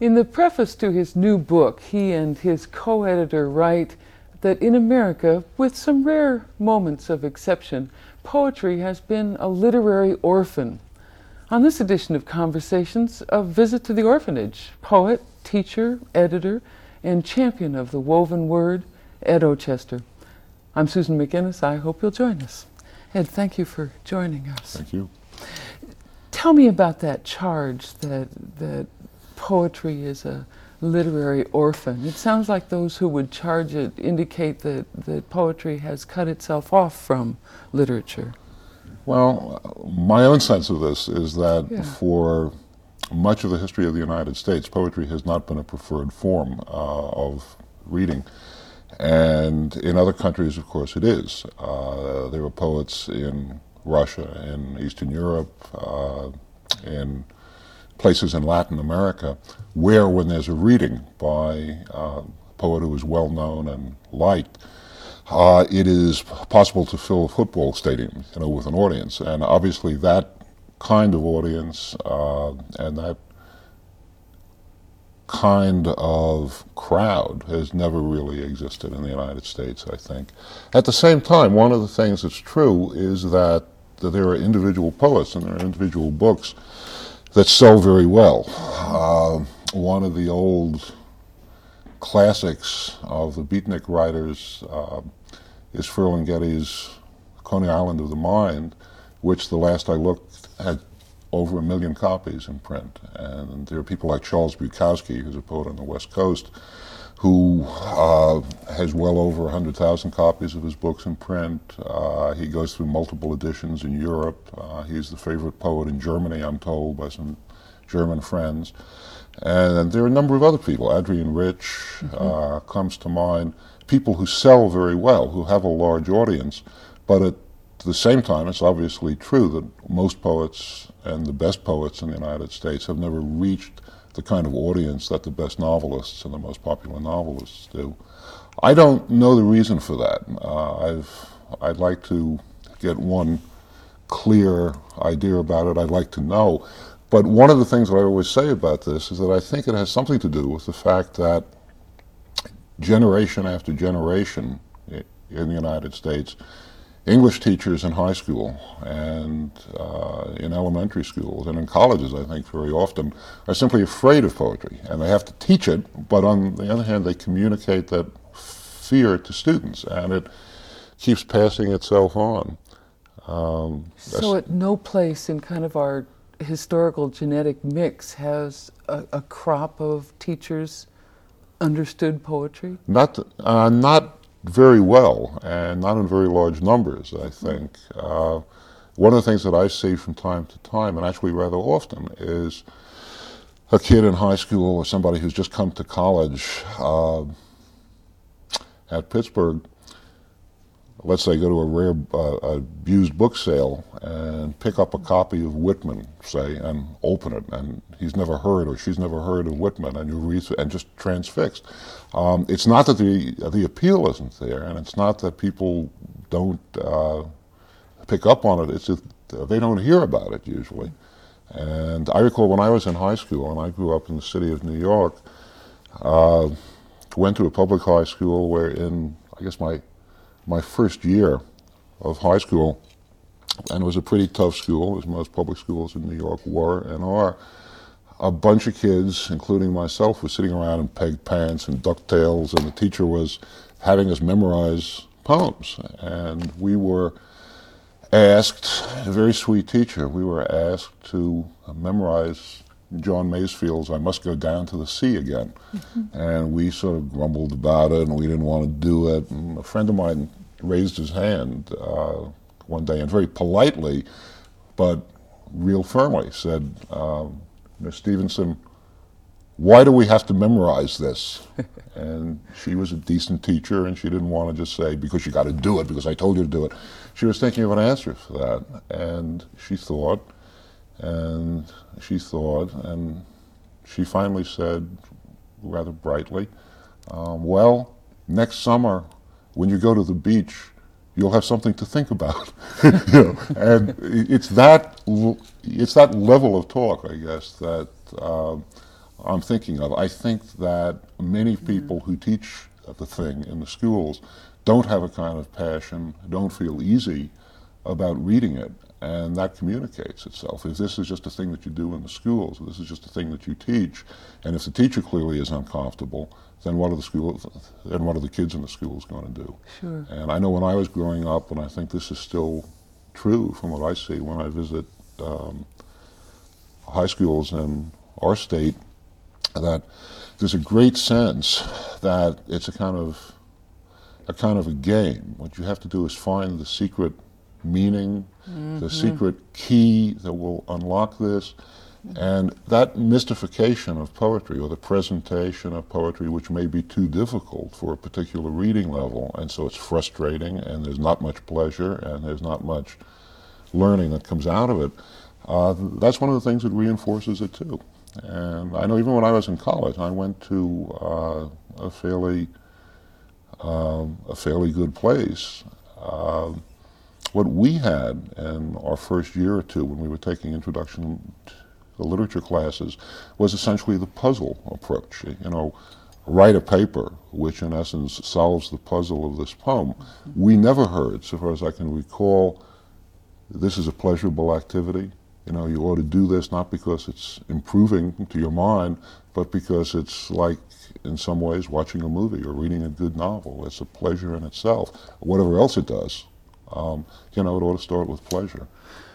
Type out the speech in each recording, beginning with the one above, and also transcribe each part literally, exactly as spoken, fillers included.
In the preface to his new book, he and his co-editor write that in America, with some rare moments of exception, poetry has been a literary orphan. On this edition of Conversations, a visit to the orphanage, poet, teacher, editor, and champion of the woven word, Ed Ochester. I'm Susan McInnes. I hope you'll join us. Ed, thank you for joining us. Thank you. Tell me about that charge that that poetry is a literary orphan. It sounds like those who would charge it indicate that, that poetry has cut itself off from literature. Well, my own sense of this is that Yeah. for much of the history of the United States, poetry has not been a preferred form uh, of reading. And in other countries, of course, it is. Uh, there were poets in Russia, in Eastern Europe, uh, in places in Latin America, where when there's a reading by uh, a poet who is well known and liked, uh, it is possible to fill a football stadium, you know, with an audience. And obviously that kind of audience uh, and that kind of crowd has never really existed in the United States, I think. At the same time, one of the things that's true is that, that there are individual poets and there are individual books that sell very well. Uh, one of the old classics of the beatnik writers uh, is Ferlinghetti's Coney Island of the Mind, which the last I looked had over a million copies in print. And there are people like Charles Bukowski, who's a poet on the West Coast, who uh, has well over one hundred thousand copies of his books in print. Uh, he goes through multiple editions in Europe. Uh, he's the favorite poet in Germany, I'm told, by some German friends. And there are a number of other people. Adrian Rich mm-hmm. uh, comes to mind. People who sell very well, who have a large audience, but at the same time, it's obviously true that most poets and the best poets in the United States have never reached the kind of audience that the best novelists and the most popular novelists do. I don't know the reason for that. Uh, I've, I'd like to get one clear idea about it. I'd like to know. But one of the things that I always say about this is that I think it has something to do with the fact that generation after generation in the United States, English teachers in high school and uh, in elementary schools and in colleges, I think, very often are simply afraid of poetry. And they have to teach it, but on the other hand, they communicate that fear to students, and it keeps passing itself on. Um, so at no place in kind of our historical genetic mix has a, a crop of teachers understood poetry? Not, uh, not very well, and not in very large numbers, I think. Uh, one of the things that I see from time to time, and actually rather often, is a kid in high school or somebody who's just come to college uh, at Pittsburgh, let's say go to a rare uh, a used book sale and pick up a copy of Whitman, say, and open it, and he's never heard or she's never heard of Whitman, and you read and just transfixed. Um, it's not that the the appeal isn't there, and it's not that people don't uh, pick up on it. It's that they don't hear about it usually. And I recall when I was in high school, and I grew up in the city of New York, uh, went to a public high school where in, I guess my my first year of high school, and it was a pretty tough school, as most public schools in New York were and are, a bunch of kids, including myself, were sitting around in peg pants and ducktails, and the teacher was having us memorize poems. And we were asked, a very sweet teacher, we were asked to memorize John Masefield's I Must Go Down to the Sea Again. Mm-hmm. And we sort of grumbled about it, and we didn't want to do it. And a friend of mine raised his hand uh, one day and very politely, but real firmly said, uh, Miss Stevenson, why do we have to memorize this? And she was a decent teacher, and she didn't want to just say, because you got to do it, because I told you to do it. She was thinking of an answer for that, and she thought, and she thought, and she finally said, rather brightly, um, well, next summer, when you go to the beach, you'll have something to think about. You know, and it's that, it's that level of talk, I guess, that uh, I'm thinking of. I think that many people who teach the thing in the schools don't have a kind of passion, don't feel easy about reading it, and that communicates itself. If this is just a thing that you do in the schools, if this is just a thing that you teach, and if the teacher clearly is uncomfortable, then what are the schools, and what are the kids in the schools going to do? Sure. And I know when I was growing up, and I think this is still true from what I see when I visit um, high schools in our state, that there's a great sense that it's a kind of a kind of a game. What you have to do is find the secret meaning, mm-hmm. the secret key that will unlock this. And that mystification of poetry, or the presentation of poetry, which may be too difficult for a particular reading level, and so it's frustrating, and there's not much pleasure, and there's not much learning that comes out of it, uh, that's one of the things that reinforces it too. And I know even when I was in college, I went to uh, a fairly um, a fairly good place. Uh, what we had in our first year or two when we were taking introduction to the literature classes was essentially the puzzle approach. You know, write a paper which in essence solves the puzzle of this poem. We never heard, so far as I can recall, this is a pleasurable activity. You know, you ought to do this not because it's improving to your mind, but because it's like, in some ways, watching a movie or reading a good novel. It's a pleasure in itself. Whatever else it does, um, you know, it ought to start with pleasure.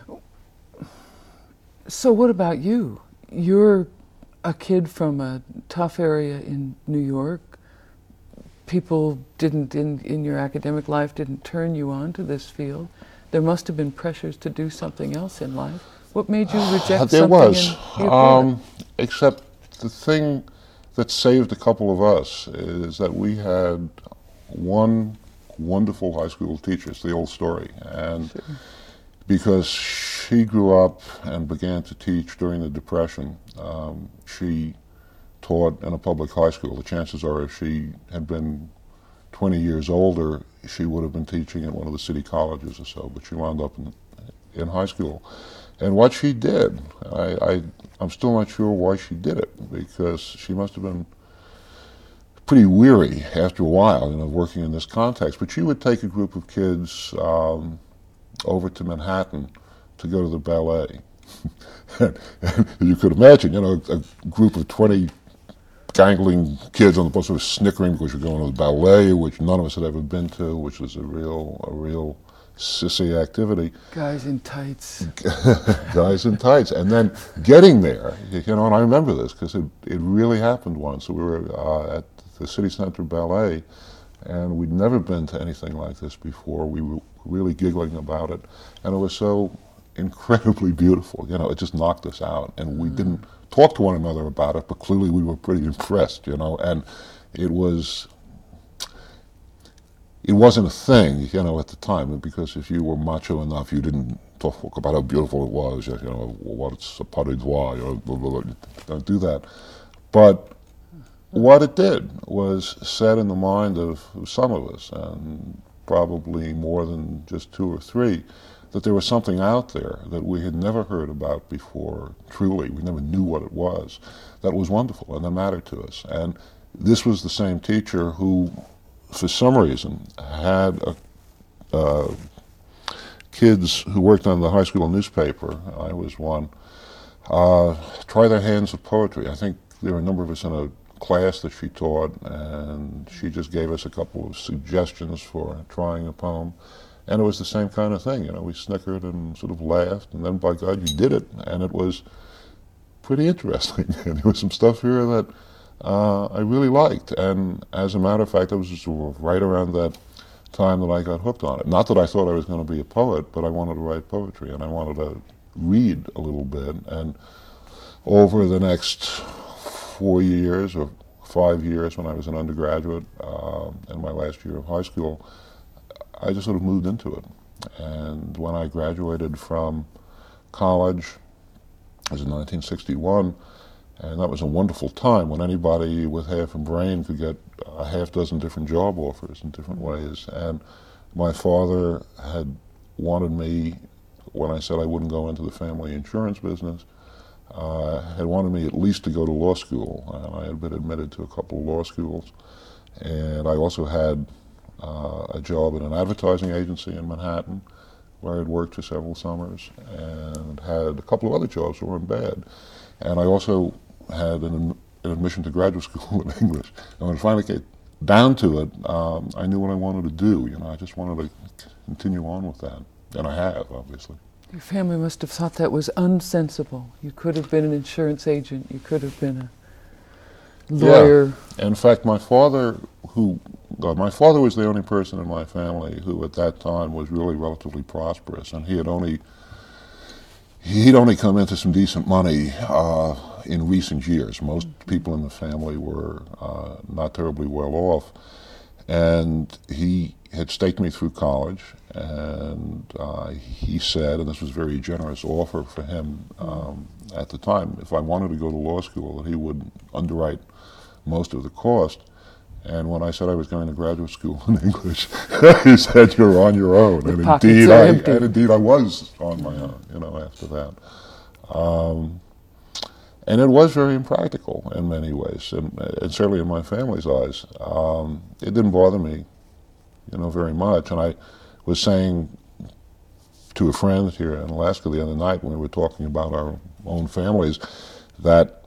So what about you? You're a kid from a tough area in New York. People didn't, in, in your academic life, didn't turn you on to this field. There must have been pressures to do something else in life. What made you reject there something? Was, and um, except the thing that saved a couple of us is that we had one wonderful high school teacher. It's the old story. And sure. Because she grew up and began to teach during the Depression, um, she taught in a public high school. The chances are if she had been twenty years older, she would have been teaching at one of the city colleges or so, but she wound up in, in high school. And what she did, I, I, I'm still not sure why she did it, because she must have been pretty weary after a while, you know, working in this context. But she would take a group of kids um, over to Manhattan to go to the ballet. and, and you could imagine, you know, a group of twenty gangling kids on the bus sort of snickering because you're going to the ballet, which none of us had ever been to, which was a real, a real sissy activity. Guys in tights. Guys in tights. And then getting there, you know, and I remember this because it, it really happened once. We were uh, at the City Center Ballet, and we'd never been to anything like this before. We were really giggling about it, and it was so incredibly beautiful. You know, it just knocked us out, and we mm. didn't talk to one another about it, but clearly we were pretty impressed, you know, and it was It wasn't a thing, you know, at the time, because if you were macho enough, you didn't talk about how beautiful it was, you know, what's a pas de deux, you know, blah, blah, blah, don't do that. But what it did was set in the mind of some of us, and probably more than just two or three, that there was something out there that we had never heard about before, truly. We never knew what it was. That was wonderful, and that mattered to us. And this was the same teacher who, for some reason, had a, uh, kids who worked on the high school newspaper, I was one, uh, try their hands at poetry. I think there were a number of us in a class that she taught, and she just gave us a couple of suggestions for trying a poem. And it was the same kind of thing, you know, we snickered and sort of laughed, and then by God, you did it, and it was pretty interesting. And there was some stuff here that Uh, I really liked, and as a matter of fact, it was just right around that time that I got hooked on it. Not that I thought I was going to be a poet, but I wanted to write poetry, and I wanted to read a little bit. And over the next four years or five years, when I was an undergraduate, uh, in my last year of high school, I just sort of moved into it. And when I graduated from college, it was in nineteen sixty-one, and that was a wonderful time when anybody with half a brain could get a half dozen different job offers in different ways. And my father had wanted me, when I said I wouldn't go into the family insurance business, uh, had wanted me at least to go to law school. And I had been admitted to a couple of law schools. And I also had uh, a job at an advertising agency in Manhattan, where I had worked for several summers, and had a couple of other jobs that weren't bad. And I also had an, an admission to graduate school in English. And when it finally came down to it, um, I knew what I wanted to do. You know, I just wanted to continue on with that. And I have, obviously. Your family must have thought that was unsensible. You could have been an insurance agent. You could have been a lawyer. Yeah. In fact, my father, who uh, my father was the only person in my family who, at that time, was really relatively prosperous, and he had only he'd only come into some decent money uh, in recent years. Most people in the family were uh, not terribly well off, and he had staked me through college. And uh, he said, and this was a very generous offer for him um, at the time, if I wanted to go to law school, that he would underwrite most of the cost. And when I said I was going to graduate school in English, he said, "You're on your own." The and pockets indeed, are I empty. and indeed I was on my own. You know, after that, um, and it was very impractical in many ways, and, and certainly in my family's eyes, um, it didn't bother me, you know, very much. And I was saying to a friend here in Alaska the other night when we were talking about our own families that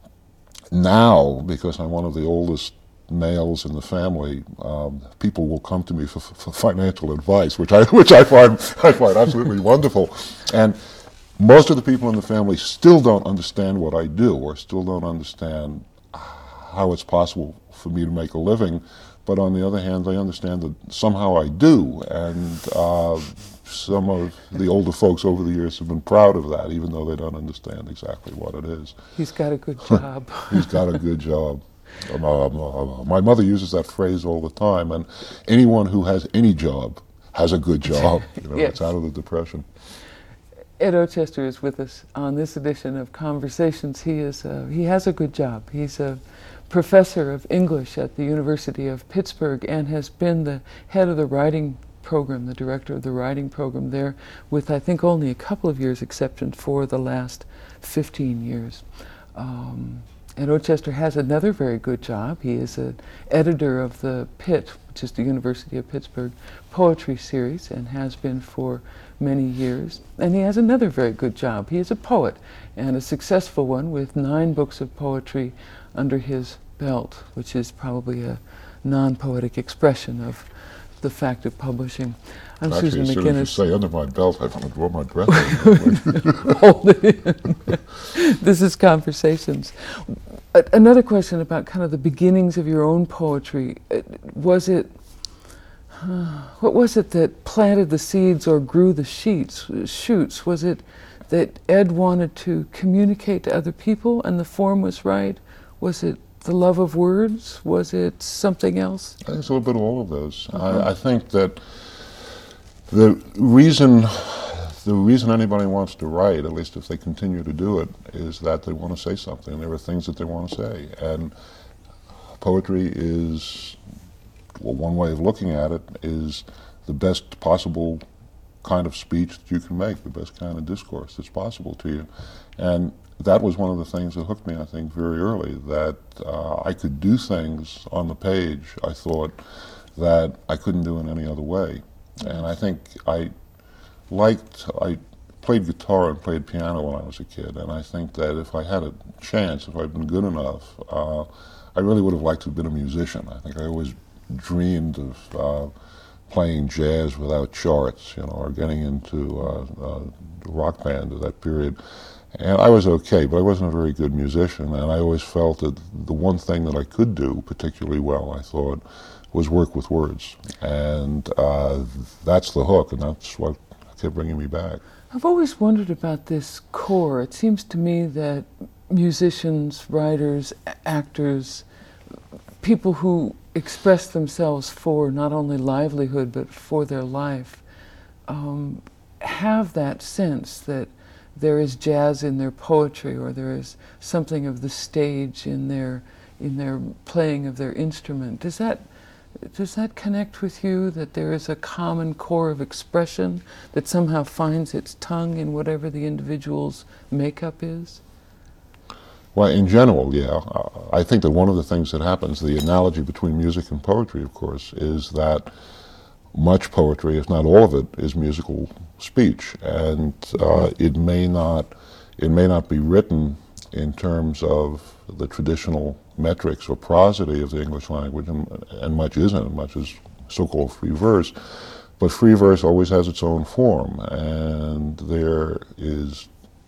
now, because I'm one of the oldest males in the family, um, people will come to me for, for financial advice, which I which I find I find absolutely wonderful. And most of the people in the family still don't understand what I do, or still don't understand how it's possible for me to make a living. But on the other hand, they understand that somehow I do, and uh, some of the older folks over the years have been proud of that, even though they don't understand exactly what it is. He's got a good job. He's got a good job. Um, uh, my mother uses that phrase all the time, and anyone who has any job has a good job. You know, Yes. It's out of the depression. Ed Ochester is with us on this edition of Conversations. He is uh, he has a good job. He's a professor of English at the University of Pittsburgh and has been the head of the writing program, the director of the writing program there, with I think only a couple of years exception for the last fifteen years. Um, Ed Ochester has another very good job. He is an editor of the Pitt, which is the University of Pittsburgh, poetry series, and has been for many years. And he has another very good job. He is a poet, and a successful one, with nine books of poetry under his belt, which is probably a non-poetic expression of the fact of publishing. I'm Actually, Susan as soon as you McGinnis. say under my belt, I want to draw my breath. Hold it in. This is Conversations. A- Another question about kind of the beginnings of your own poetry. Uh, Was it, uh, what was it that planted the seeds or grew the sheets, uh, shoots? Was it that Ed wanted to communicate to other people and the form was right? Was it the love of words? Was it something else? I think it's a little bit of all of those. I, I think that the reason the reason anybody wants to write, at least if they continue to do it, is that they want to say something. There are things that they want to say, and poetry is, well, one way of looking at it is the best possible kind of speech that you can make, the best kind of discourse that's possible to you. And that was one of the things that hooked me, I think, very early, that uh, I could do things on the page, I thought, that I couldn't do in any other way. And I think I liked, I played guitar and played piano when I was a kid, and I think that if I had a chance, if I'd been good enough, uh, I really would have liked to have been a musician. I think I always dreamed of uh, playing jazz without charts, you know, or getting into uh, uh, the rock band of that period. And I was okay, but I wasn't a very good musician, and I always felt that the one thing that I could do particularly well, I thought, was work with words. And uh, that's the hook, and that's what kept bringing me back. I've always wondered about this core. It seems to me that musicians, writers, a- actors, people who express themselves for not only livelihood but for their life, um, have that sense that there is jazz in their poetry, or there is something of the stage in their in their playing of their instrument. Does that does that connect with you, that there is a common core of expression that somehow finds its tongue in whatever the individual's makeup is? Well, in general, yeah. Uh, I think that one of the things that happens, the analogy between music and poetry, of course, is that much poetry, if not all of it, is musical speech, and uh, it may not, it may not be written in terms of the traditional metrics or prosody of the English language, and, and much isn't. Much is so-called free verse, but free verse always has its own form, and there is,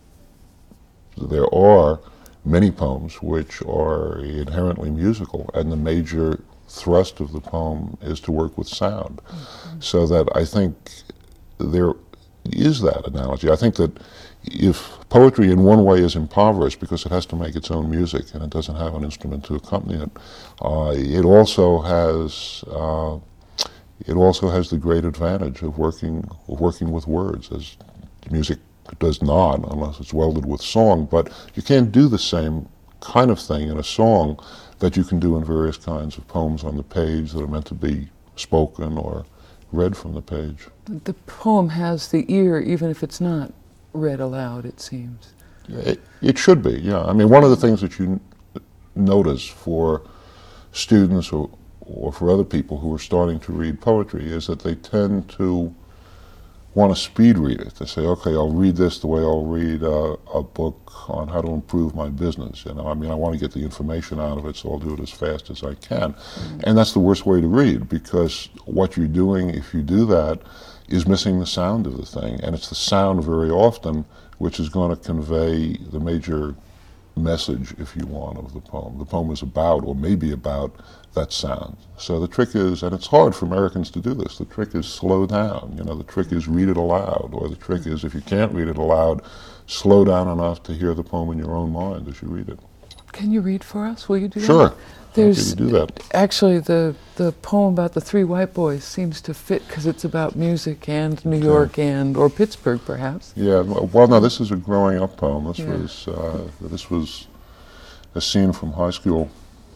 there are many poems which are inherently musical, and the major thrust of the poem is to work with sound. Mm-hmm. So that I think there is that analogy. I think that if poetry in one way is impoverished because it has to make its own music and it doesn't have an instrument to accompany it, uh, it also has uh, it also has the great advantage of working of working with words, as music does not, unless it's welded with song. But you can't do the same kind of thing in a song that you can do in various kinds of poems on the page that are meant to be spoken or read from the page. The poem has the ear, even if it's not read aloud, it seems. It, it should be, yeah. I mean, one of the things that you n- notice for students or, or for other people who are starting to read poetry is that they tend to want to speed read it. They say, okay, I'll read this the way I'll read uh, a book on how to improve my business. You know, I mean, I want to get the information out of it, so I'll do it as fast as I can. Mm-hmm. And that's the worst way to read, because what you're doing, if you do that, is missing the sound of the thing. And it's the sound very often which is going to convey the major message, if you want, of the poem. The poem is about, or maybe about, that sound. So the trick is, and it's hard for Americans to do this, the trick is slow down. You know, the trick is read it aloud, or the trick is, if you can't read it aloud, slow down enough to hear the poem in your own mind as you read it. Can you read for us? Will you do sure. that? There's How can you do that? Actually, the, the poem about the three white boys seems to fit because it's about music and New okay. York and, or Pittsburgh, perhaps. Yeah, well, no, this is a growing up poem. This yeah. was, uh, this was a scene from high school.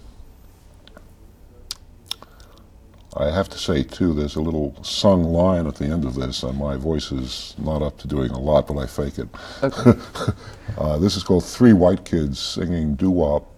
I have to say, too, there's a little sung line at the end of this, and my voice is not up to doing a lot, but I fake it. Okay. uh, this is called Three White Kids Singing Doo-Wop.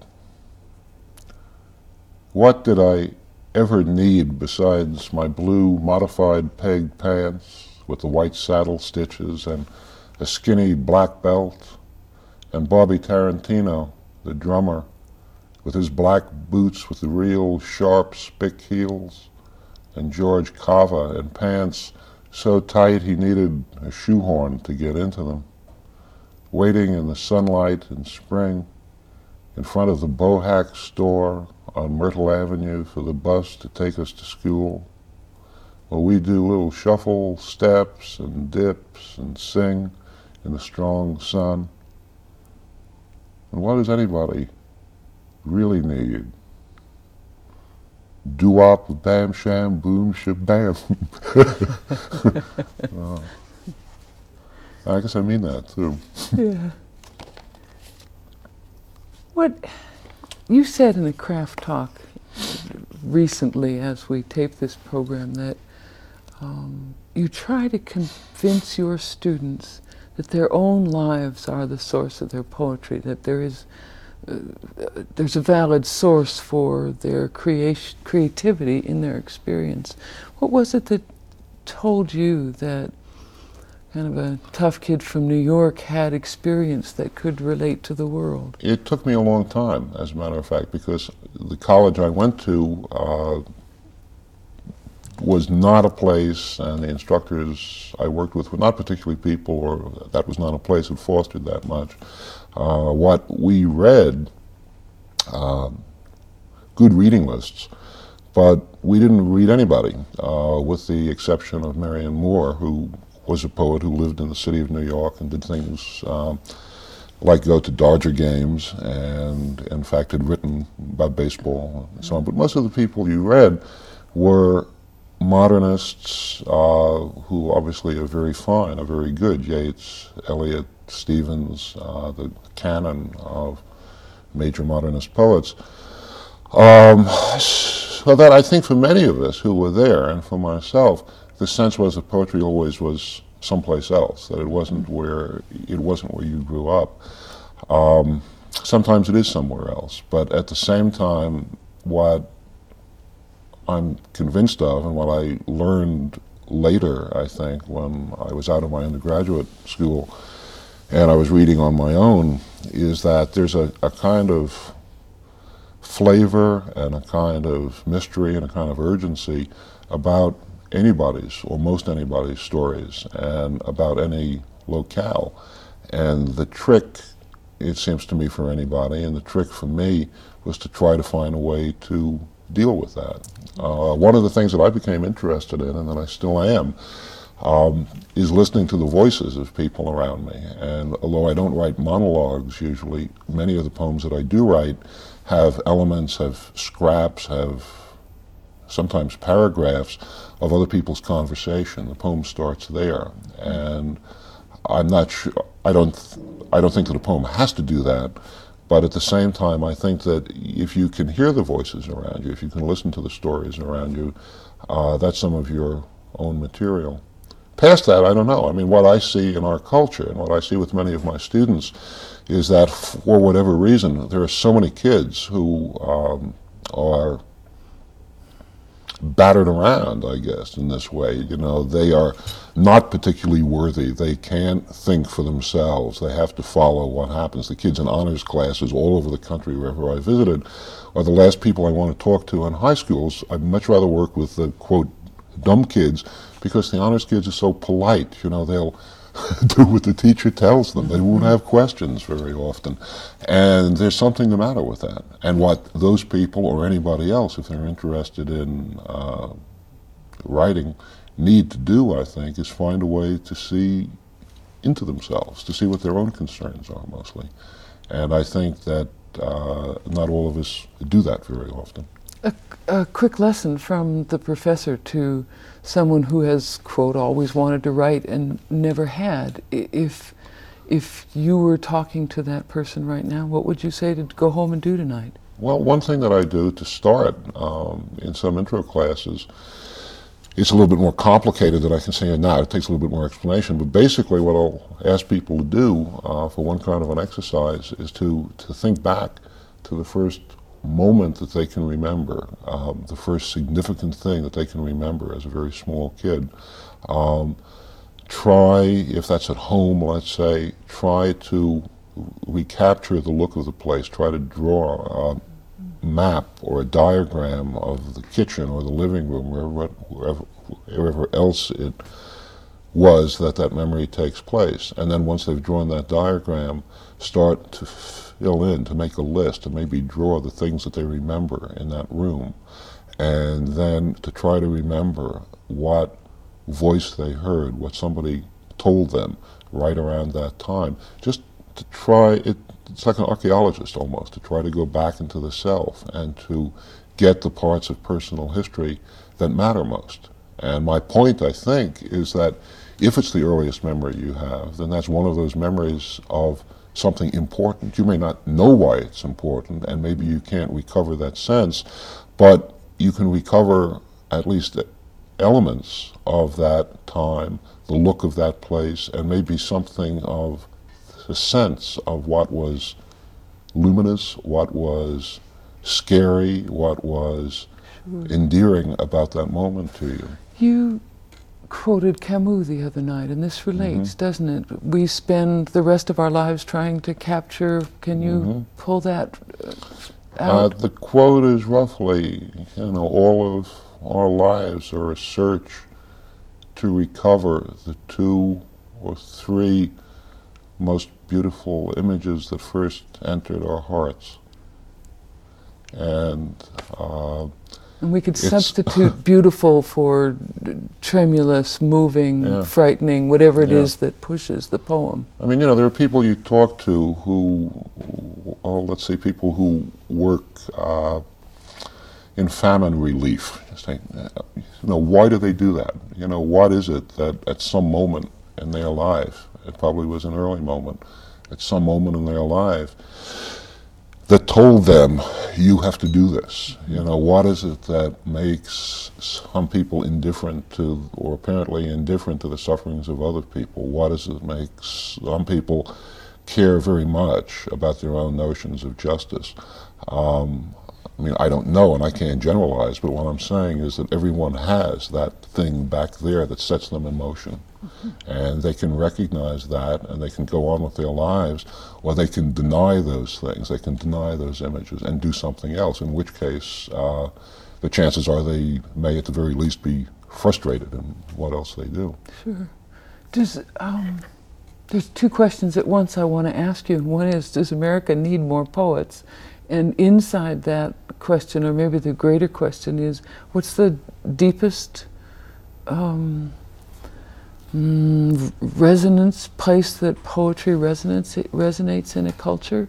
What did I ever need besides my blue modified peg pants with the white saddle stitches and a skinny black belt, and Bobby Tarantino, the drummer, with his black boots with the real sharp spick heels, and George Cava in pants so tight he needed a shoehorn to get into them, waiting in the sunlight in spring in front of the Bohack store on Myrtle Avenue for the bus to take us to school, where we do little shuffle steps and dips and sing in the strong sun. And what does anybody really need? Doo-wop, bam, sham, boom, shabam. uh, I guess I mean that, too. Yeah. What you said in a craft talk recently, as we taped this program, that um, you try to convince your students that their own lives are the source of their poetry, that there is uh, there's a valid source for their creation, creativity in their experience. What was it that told you that kind of a tough kid from New York had experience that could relate to the world? It took me a long time, as a matter of fact, because the college I went to uh, was not a place, and the instructors I worked with were not particularly people, or that was not a place that fostered that much. Uh, what we read, uh, good reading lists, but we didn't read anybody, uh, with the exception of Marianne Moore, who was a poet who lived in the city of New York and did things um, like go to Dodger games, and in fact had written about baseball and so on. But most of the people you read were modernists uh, who obviously are very fine, are very good. Yeats, Eliot, Stevens, uh, the canon of major modernist poets. Um, so that I think for many of us who were there, and for myself, the sense was that poetry always was someplace else, that it wasn't where it wasn't where you grew up. Um, sometimes it is somewhere else. But at the same time, what I'm convinced of, and what I learned later, I think, when I was out of my undergraduate school and I was reading on my own, is that there's a, a kind of flavor and a kind of mystery and a kind of urgency about anybody's, or most anybody's, stories and about any locale. And the trick, it seems to me, for anybody, and the trick for me, was to try to find a way to deal with that. Uh, one of the things that I became interested in, and that I still am, um, is listening to the voices of people around me. And although I don't write monologues usually, many of the poems that I do write have elements, have scraps, have sometimes paragraphs of other people's conversation. The poem starts there. And I'm not sure, I don't, I don't think that a poem has to do that. But at the same time, I think that if you can hear the voices around you, if you can listen to the stories around you, uh, that's some of your own material. Past that, I don't know. I mean, what I see in our culture and what I see with many of my students is that for whatever reason, there are so many kids who um, are battered around, I guess, in this way. You know, they are not particularly worthy. They can't think for themselves. They have to follow what happens. The kids in honors classes all over the country, wherever I visited, are the last people I want to talk to in high schools. I'd much rather work with the, quote, dumb kids, because the honors kids are so polite. You know, they'll do what the teacher tells them. They won't have questions very often. And there's something the matter with that. And what those people, or anybody else, if they're interested in uh, writing, need to do, I think, is find a way to see into themselves, to see what their own concerns are, mostly. And I think that uh, not all of us do that very often. A, a quick lesson from the professor to someone who has, quote, always wanted to write and never had. If, if you were talking to that person right now, what would you say to go home and do tonight? Well, one thing that I do to start um, in some intro classes, it's a little bit more complicated than I can say it now. It takes a little bit more explanation. But basically what I'll ask people to do uh, for one kind of an exercise is to, to think back to the first moment that they can remember, um, the first significant thing that they can remember as a very small kid. Um, try, if that's at home, let's say, try to recapture the look of the place. Try to draw a map or a diagram of the kitchen or the living room, wherever, wherever, wherever else it was that that memory takes place. And then once they've drawn that diagram, start to fill in, to make a list, to maybe draw the things that they remember in that room, and then to try to remember what voice they heard, what somebody told them right around that time. Just to try, it, it's like an archaeologist almost, to try to go back into the self and to get the parts of personal history that matter most. And my point, I think, is that if it's the earliest memory you have, then that's one of those memories of something important. You may not know why it's important, and maybe you can't recover that sense, but you can recover at least elements of that time, the look of that place, and maybe something of a sense of what was luminous, what was scary, what was sure. endearing about that moment to you. You quoted Camus the other night, and this relates, mm-hmm. doesn't it? We spend the rest of our lives trying to capture. Can you mm-hmm. pull that out? Uh, the quote is roughly, you know, all of our lives are a search to recover the two or three most beautiful images that first entered our hearts. And uh, And we could substitute beautiful for tremulous, moving, yeah. frightening, whatever it yeah. is that pushes the poem. I mean, you know, there are people you talk to who, oh, let's say people who work uh, in famine relief. Say, you know, why do they do that? You know, what is it that at some moment in their life, it probably was an early moment, at some moment in their life, that told them, you have to do this. You know, what is it that makes some people indifferent to, or apparently indifferent to the sufferings of other people? What is it that makes some people care very much about their own notions of justice. Um, I mean, I don't know and I can't generalize, but what I'm saying is that everyone has that thing back there that sets them in motion. Mm-hmm. And they can recognize that and they can go on with their lives, or they can deny those things, they can deny those images and do something else, in which case uh, the chances are they may at the very least be frustrated in what else they do. Sure. Does, um, there's two questions at once I want to ask you. One is, does America need more poets? And inside that question, or maybe the greater question, is what's the deepest um, mm, resonance, place that poetry resonates, resonates in a culture?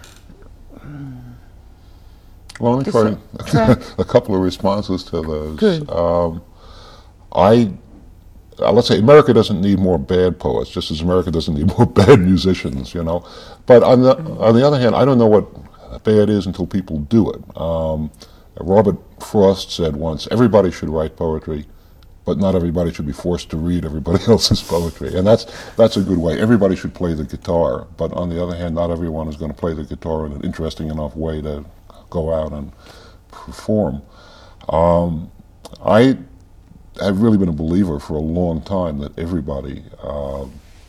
Well, let me try a couple of responses to those. Good. Um, I, uh, let's say America doesn't need more bad poets, just as America doesn't need more bad musicians, you know. But on the, on the other hand, I don't know what bad is until people do it. Um, Robert Frost said once, everybody should write poetry, but not everybody should be forced to read everybody else's poetry. And that's, that's a good way. Everybody should play the guitar, but on the other hand, not everyone is going to play the guitar in an interesting enough way to go out and perform. Um, I have really been a believer for a long time that everybody uh,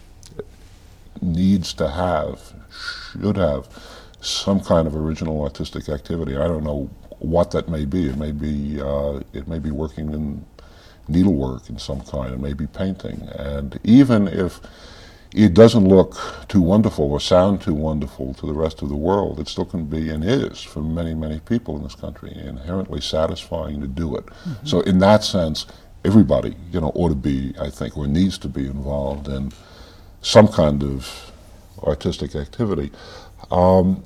needs to have, should have, some kind of original artistic activity. I don't know what that may be. It may be uh, it may be working in needlework in some kind. It may be painting. And even if it doesn't look too wonderful or sound too wonderful to the rest of the world, it still can be and is for many, many people in this country inherently satisfying to do it. Mm-hmm. So in that sense, everybody, you know, ought to be, I think, or needs to be involved in some kind of artistic activity. Um,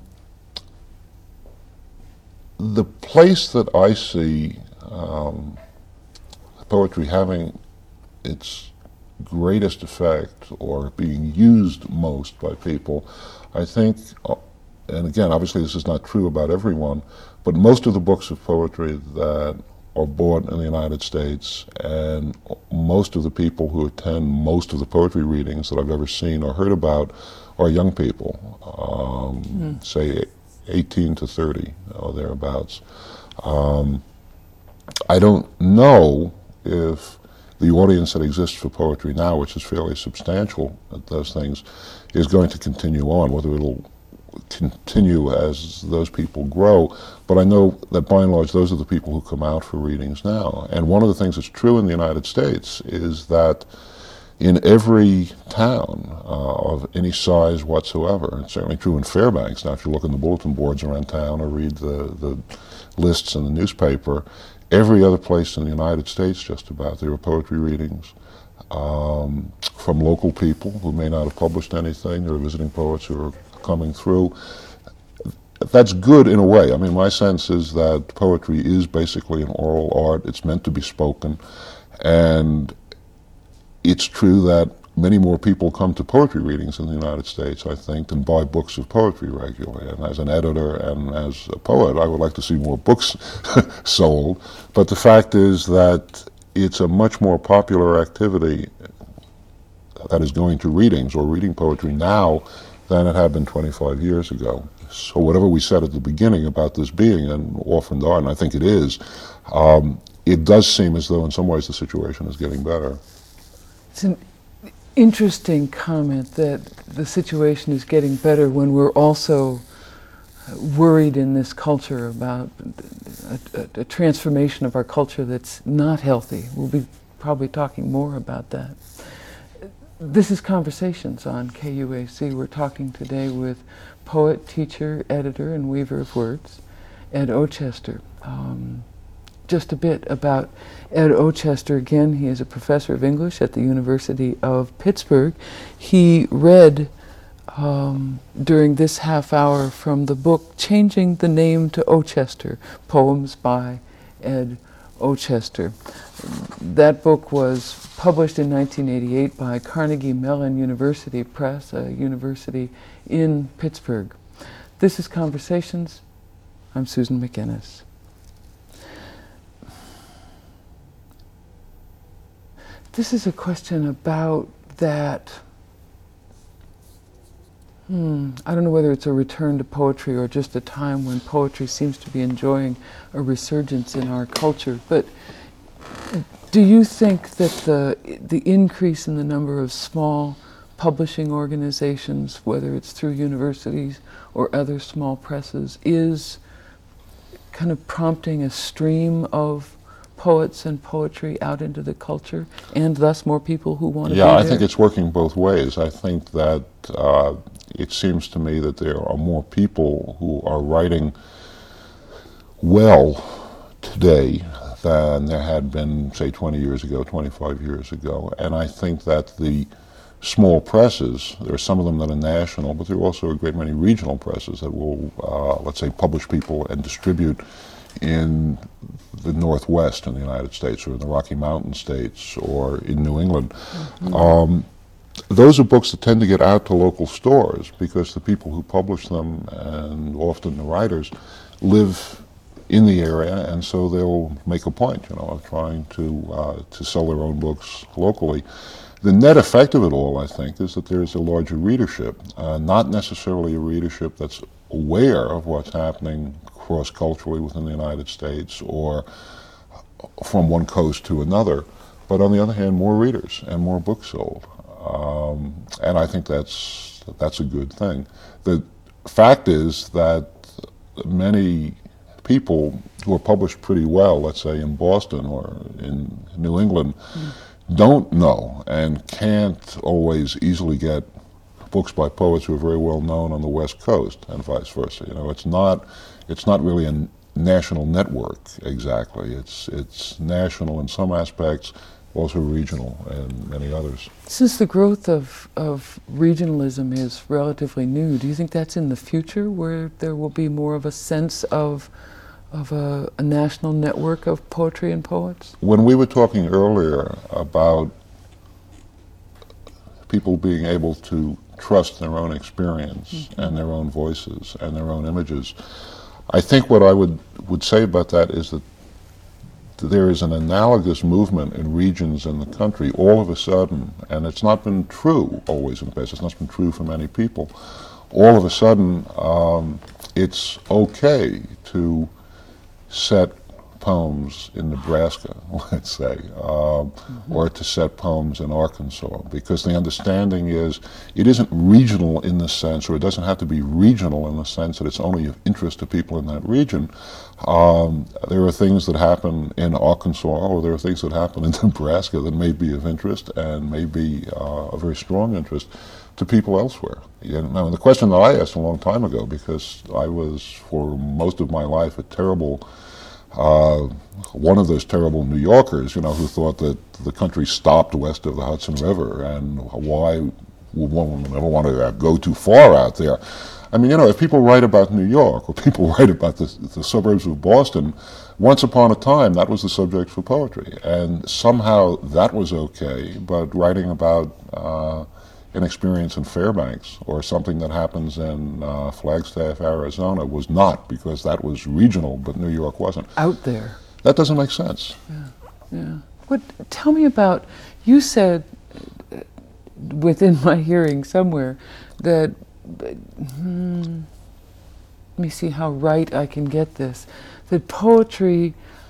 The place that I see um, poetry having its greatest effect or being used most by people, I think, uh, and again, obviously this is not true about everyone, but most of the books of poetry that are bought in the United States and most of the people who attend most of the poetry readings that I've ever seen or heard about are young people, um, mm. say eighteen to thirty or thereabouts. Um, I don't know if the audience that exists for poetry now, which is fairly substantial at those things, is going to continue on, whether it'll continue as those people grow. But I know that by and large those are the people who come out for readings now. And one of the things that's true in the United States is that in every town uh, of any size whatsoever, it's certainly true in Fairbanks. Now, if you look on the bulletin boards around town or read the, the lists in the newspaper, every other place in the United States just about, there are poetry readings um, from local people who may not have published anything. There are visiting poets who are coming through. That's good in a way. I mean, my sense is that poetry is basically an oral art. It's meant to be spoken. And it's true that many more people come to poetry readings in the United States, I think, than buy books of poetry regularly. And as an editor and as a poet, I would like to see more books sold. But the fact is that it's a much more popular activity that is going to readings or reading poetry now than it had been twenty-five years ago. So whatever we said at the beginning about this being an orphaned art, and I think it is, um, it does seem as though in some ways the situation is getting better. It's an interesting comment that the situation is getting better when we're also worried in this culture about a, a, a transformation of our culture that's not healthy. We'll be probably talking more about that. This is Conversations on K U A C. We're talking today with poet, teacher, editor, and weaver of words, Ed Ochester. Um, just a bit about Ed Ochester. Again, he is a professor of English at the University of Pittsburgh. He read um, during this half hour from the book Changing the Name to Ochester, Poems by Ed Ochester. That book was published in nineteen eighty-eight by Carnegie Mellon University Press, a university in Pittsburgh. This is Conversations. I'm Susan McInnes. This is a question about that Hmm. I don't know whether it's a return to poetry or just a time when poetry seems to be enjoying a resurgence in our culture. But do you think that the the increase in the number of small publishing organizations, whether it's through universities or other small presses, is kind of prompting a stream of poets and poetry out into the culture, and thus more people who want to Yeah, be I there? think it's working both ways. I think that uh, it seems to me that there are more people who are writing well today than there had been, say, twenty years ago, twenty-five years ago. And I think that the small presses, there are some of them that are national, but there are also a great many regional presses that will, uh, let's say, publish people and distribute in the Northwest in the United States or in the Rocky Mountain states or in New England. Mm-hmm. Um, those are books that tend to get out to local stores because the people who publish them, and often the writers, live in the area, and so they'll make a point, you know, of trying to uh, to sell their own books locally. The net effect of it all, I think, is that there's a larger readership, uh, not necessarily a readership that's aware of what's happening cross-culturally within the United States or from one coast to another, but on the other hand, more readers and more books sold. Um, and I think that's that's a good thing. The fact is that many people who are published pretty well, let's say in Boston or in New England, mm. don't know and can't always easily get books by poets who are very well known on the West Coast, and vice versa. You know, it's not it's not really a national network exactly. It's it's national in some aspects, also regional in many others. Since the growth of, of regionalism is relatively new, do you think that's in the future where there will be more of a sense of of a, a national network of poetry and poets? When we were talking earlier about people being able to trust their own experience mm-hmm. and their own voices and their own images, I think what I would, would say about that is that there is an analogous movement in regions in the country all of a sudden, and it's not been true always in the past, it's not been true for many people. All of a sudden, um, it's okay to set poems in Nebraska, let's say, um, mm-hmm. or to set poems in Arkansas, because the understanding is it isn't regional in the sense, or it doesn't have to be regional in the sense that it's only of interest to people in that region. Um, there are things that happen in Arkansas, or there are things that happen in Nebraska that may be of interest and may be uh, a very strong interest to people elsewhere. You know, the question that I asked a long time ago, because I was for most of my life a terrible Uh, one of those terrible New Yorkers, you know, who thought that the country stopped west of the Hudson River, and why would one ever want to go too far out there? I mean, you know, if people write about New York, or people write about the, the suburbs of Boston, once upon a time that was the subject for poetry, and somehow that was okay, but writing about uh, an experience in Fairbanks or something that happens in uh, Flagstaff, Arizona was not, because that was regional, but New York wasn't. Out there. That doesn't make sense. Yeah, yeah. What? Tell me about, you said uh, within my hearing somewhere that, hmm, let me see how right I can get this, that poetry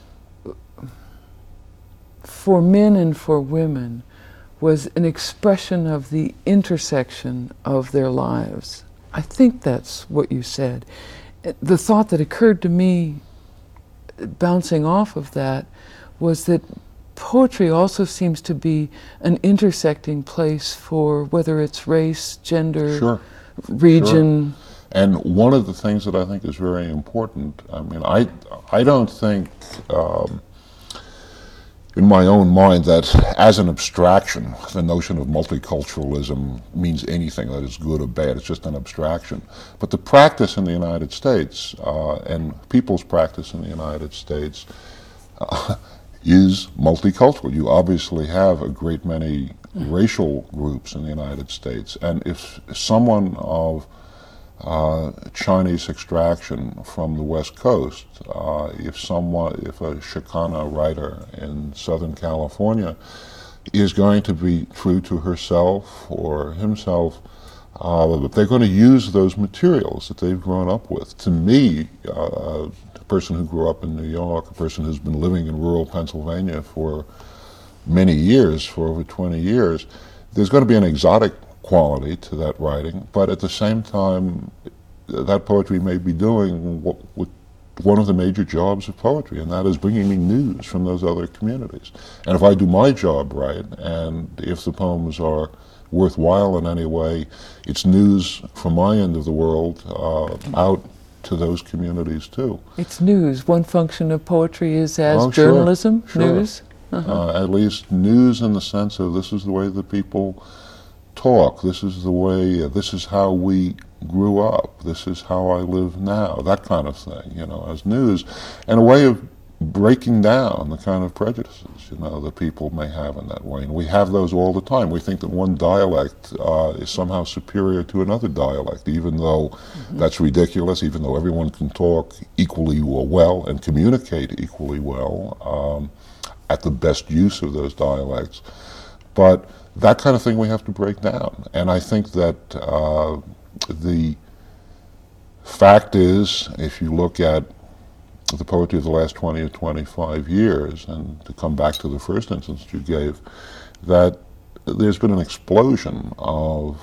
for men and for women was an expression of the intersection of their lives. I think that's what you said. The thought that occurred to me, bouncing off of that, was that poetry also seems to be an intersecting place for whether it's race, gender, sure. region. Sure. And one of the things that I think is very important, I mean, I, I don't think, um, in my own mind, that as an abstraction, the notion of multiculturalism means anything that is good or bad. It's just an abstraction. But the practice in the United States, uh, and people's practice in the United States, uh, is multicultural. You obviously have a great many racial groups in the United States. And if someone of Uh, Chinese extraction from the West Coast, uh, if someone, if a Chicana writer in Southern California is going to be true to herself or himself, Uh, but they're going to use those materials that they've grown up with. To me, uh, a person who grew up in New York, a person who's been living in rural Pennsylvania for many years, for over twenty years, there's going to be an exotic quality to that writing, but at the same time, that poetry may be doing what, what one of the major jobs of poetry, and that is bringing me news from those other communities. And if I do my job right, and if the poems are worthwhile in any way, it's news from my end of the world uh, out to those communities too. It's news. One function of poetry is as Oh, sure, journalism, sure. news. Uh-huh. Uh, at least news in the sense of this is the way that people talk, this is the way, uh, this is how we grew up, this is how I live now, that kind of thing, you know, as news, and a way of breaking down the kind of prejudices, you know, that people may have in that way. And we have those all the time. We think that one dialect uh, is somehow superior to another dialect, even though mm-hmm. that's ridiculous, even though everyone can talk equally well and communicate equally well um, at the best use of those dialects. But that kind of thing we have to break down. And I think that uh, the fact is, if you look at the poetry of the last twenty or twenty-five years, and to come back to the first instance you gave, that there's been an explosion of,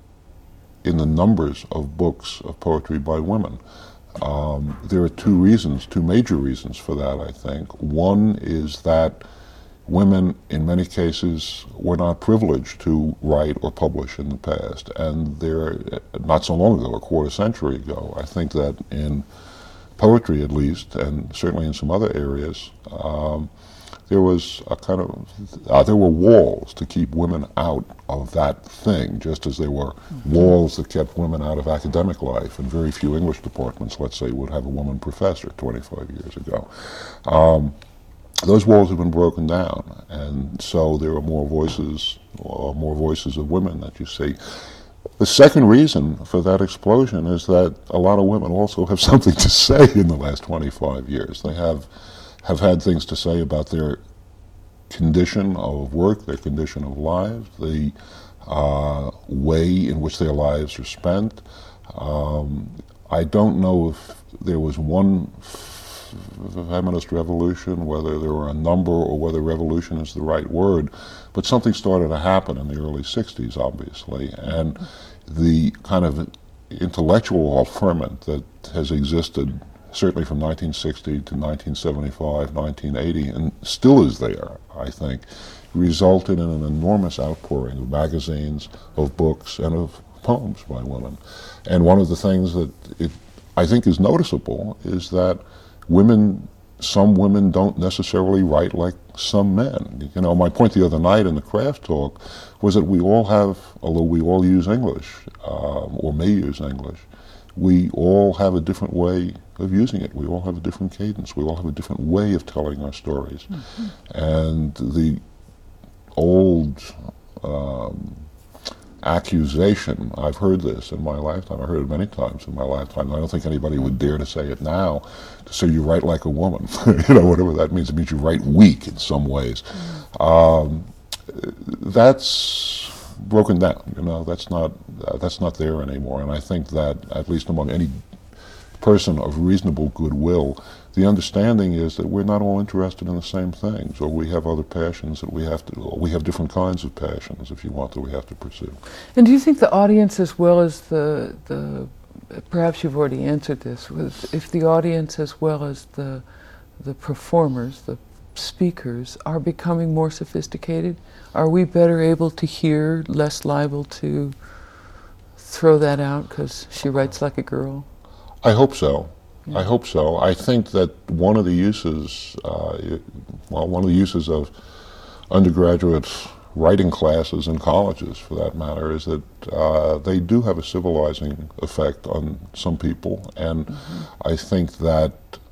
in the numbers of books of poetry by women. Um, there are two reasons, two major reasons for that, I think. One is that women, in many cases, were not privileged to write or publish in the past, and they're, not so long ago, a quarter century ago, I think that in poetry at least, and certainly in some other areas, um, there was a kind of, uh, there were walls to keep women out of that thing, just as there were mm-hmm. walls that kept women out of academic life, and very few English departments, let's say, would have a woman professor twenty-five years ago. Um, those walls have been broken down, and so there are more voices, or more voices of women that you see. The second reason for that explosion is that a lot of women also have something to say in the last twenty-five years. They have have had things to say about their condition of work, their condition of lives, the uh, way in which their lives are spent. Um, I don't know if there was one feminist revolution, whether there were a number or whether revolution is the right word, but something started to happen in the early sixties, obviously, and the kind of intellectual ferment that has existed certainly from nineteen sixty to nineteen seventy-five, nineteen eighty, and still is there, I think, resulted in an enormous outpouring of magazines, of books, and of poems by women. And one of the things that it, I think is noticeable is that women, some women don't necessarily write like some men. You know, my point the other night in the craft talk was that we all have, although we all use English, um, or may use English, we all have a different way of using it. We all have a different cadence. We all have a different way of telling our stories. Mm-hmm. And the old um, accusation, I've heard this in my lifetime, I've heard it many times in my lifetime, I don't think anybody would dare to say it now, to say you write like a woman, you know, whatever that means. It means you write weak in some ways. Mm-hmm. Um, that's broken down, you know, that's not, uh, that's not there anymore, and I think that, at least among any person of reasonable goodwill, the understanding is that we're not all interested in the same things, or we have other passions that we have to, or we have different kinds of passions, if you want, that we have to pursue. And do you think the audience, as well as the, the perhaps you've already answered this, with, if the audience as well as the, the performers, the speakers, are becoming more sophisticated? Are we better able to hear, less liable to throw that out because she writes like a girl? I hope so. Yeah. I hope so. I think that one of the uses, uh, well, one of the uses of undergraduate writing classes in colleges, for that matter, is that uh, they do have a civilizing effect on some people, and mm-hmm. I think that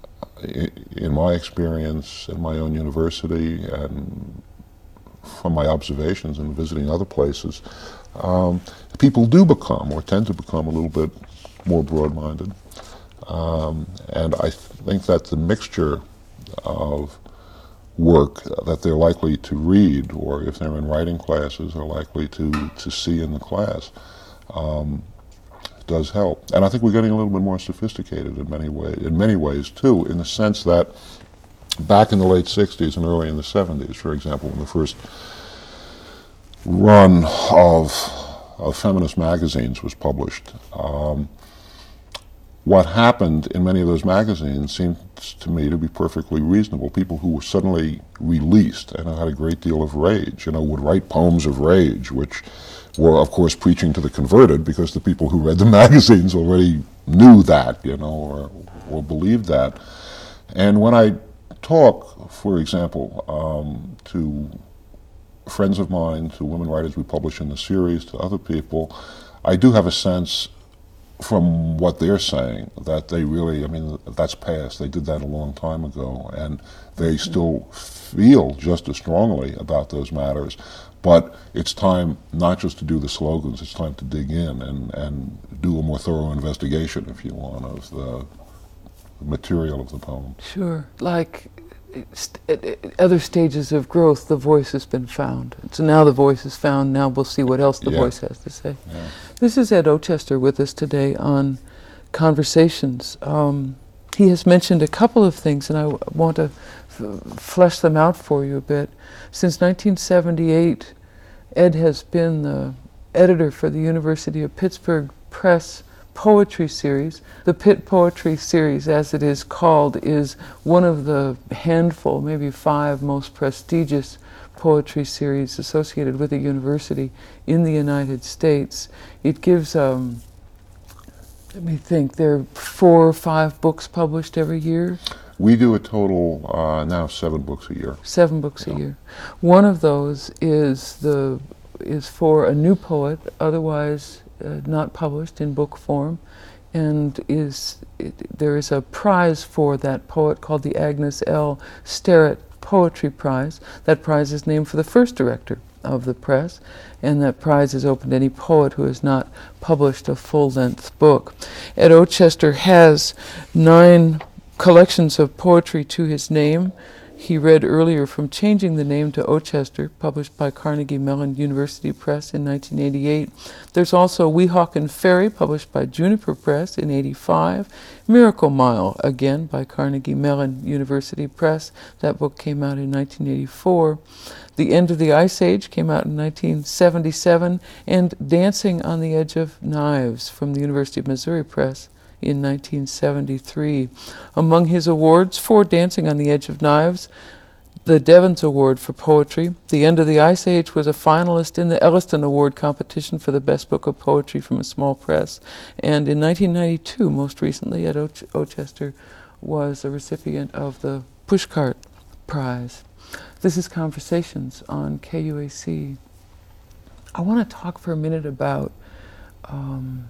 in my experience in my own university and from my observations and visiting other places, um, people do become, or tend to become, a little bit more broad-minded. Um, and I think that the mixture of work that they're likely to read, or if they're in writing classes, are likely to, to see in the class, um, does help. And I think we're getting a little bit more sophisticated in many ways, in many ways too, in the sense that back in the late sixties and early in the seventies, for example, when the first run of, of feminist magazines was published, um, what happened in many of those magazines seems to me to be perfectly reasonable. People who were suddenly released and had a great deal of rage, you know, would write poems of rage, which were, of course, preaching to the converted, because the people who read the magazines already knew that, you know, or, or believed that. And when I talk, for example, um, to friends of mine, to women writers we publish in the series, to other people, I do have a sense from what they're saying that they really, I mean, that's past. They did that a long time ago, and they still feel just as strongly about those matters. But it's time not just to do the slogans, it's time to dig in and, and do a more thorough investigation, if you want, of the material of the poem. Sure. Like st- other stages of growth, the voice has been found. So now the voice is found, now we'll see what else the Yeah. voice has to say. Yeah. This is Ed Ochester with us today on Conversations. Um, he has mentioned a couple of things, and I w- want to f- flesh them out for you a bit. Since nineteen seventy-eight, Ed has been the editor for the University of Pittsburgh Press Poetry Series. The Pitt Poetry Series, as it is called, is one of the handful, maybe five most prestigious poetry series associated with a university in the United States. It gives, um, let me think, there are four or five books published every year. We do a total uh, now seven books a year. Seven books Yeah. a year. One of those is the is for a new poet, otherwise uh, not published in book form, and is it, there is a prize for that poet called the Agnes L. Sterrett Poetry Prize. That prize is named for the first director of the press, and that prize is open to any poet who has not published a full-length book. Ed Ochester has nine collections of poetry to his name. He read earlier from Changing the Name to Ochester, published by Carnegie Mellon University Press in nineteen eighty-eight. There's also Weehawken and Ferry, published by Juniper Press in eighty-five. Miracle Mile, again by Carnegie Mellon University Press. That book came out in nineteen eighty-four. The End of the Ice Age came out in nineteen seventy-seven. And Dancing on the Edge of Knives from the University of Missouri Press in nineteen seventy-three. Among his awards for Dancing on the Edge of Knives, the Devens Award for Poetry. The End of the Ice Age was a finalist in the Elliston Award competition for the best book of poetry from a small press. And in nineteen ninety-two, most recently, Ed Och- Ochester was a recipient of the Pushcart Prize. This is Conversations on K U A C. I want to talk for a minute about um,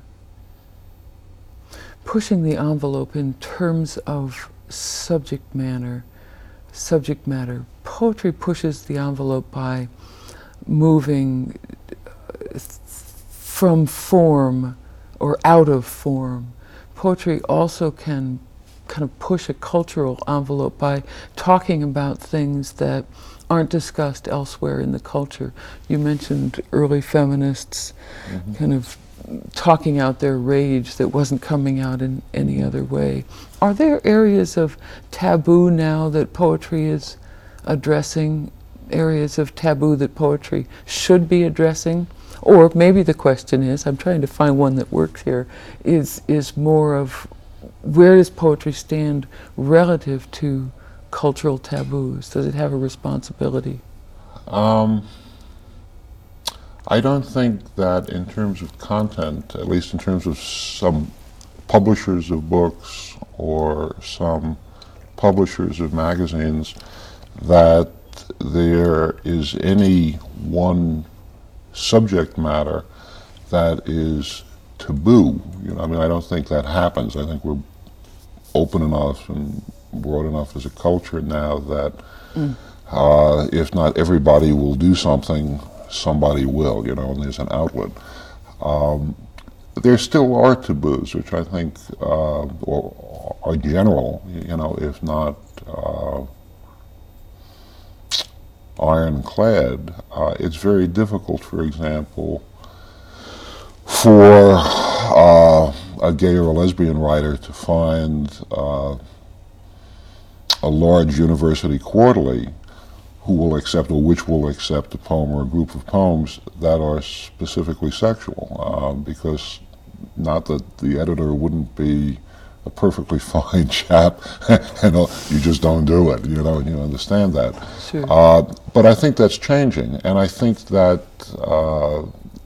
pushing the envelope in terms of subject matter. Subject matter. Poetry pushes the envelope by moving uh, from form or out of form. Poetry also can kind of push a cultural envelope by talking about things that aren't discussed elsewhere in the culture. You mentioned early feminists mm-hmm. kind of talking out their rage that wasn't coming out in any other way. Are there areas of taboo now that poetry is addressing, areas of taboo that poetry should be addressing? Or maybe the question is, I'm trying to find one that works here, is, is more of where does poetry stand relative to cultural taboos? Does it have a responsibility? Um, I don't think that in terms of content, at least in terms of some publishers of books or some publishers of magazines, that there is any one subject matter that is taboo. You know, I mean, I don't think that happens. I think we're open enough and broad enough as a culture now that mm. uh, if not everybody will do something, somebody will, you know, and there's an outlet. Um, there still are taboos, which I think uh, or, are general, you know, if not uh, ironclad. Uh, it's very difficult, for example, for uh, a gay or a lesbian writer to find uh, a large university quarterly who will accept, or which will accept, a poem or a group of poems that are specifically sexual, um, because not that the editor wouldn't be a perfectly fine chap, and you just don't do it, you know, and you understand that. Sure. Uh, but I think that's changing, and I think that uh,